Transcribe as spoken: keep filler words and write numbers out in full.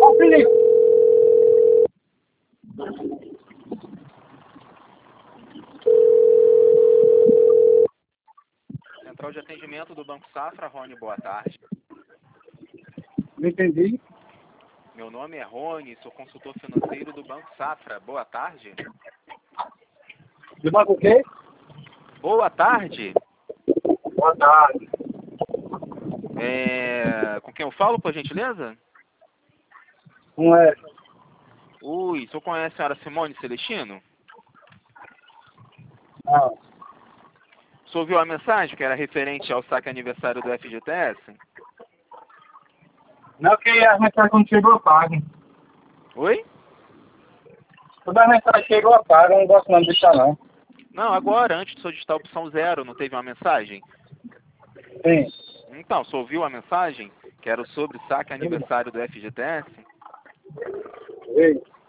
Ô, Felipe. Central de atendimento do Banco Safra, Rony, boa tarde. Não entendi. Meu nome é Rony, sou consultor financeiro do Banco Safra. Boa tarde. De banco o quê? Boa tarde. Boa tarde. É... Com quem eu falo, por gentileza? Não é. Ui, o senhor conhece a senhora Simone Celestino? Não. O senhor viu a mensagem que era referente ao saque aniversário do F G T S? Não, que as mensagens quando chegou eu pago. Oi? Toda a mensagem chegou eu pago, eu não gosto não de deixar não. Não, agora, antes de o senhor digitar a opção zero, não teve uma mensagem? Sim. Então, o senhor viu a mensagem que era sobre o saque aniversário do F G T S? Ei.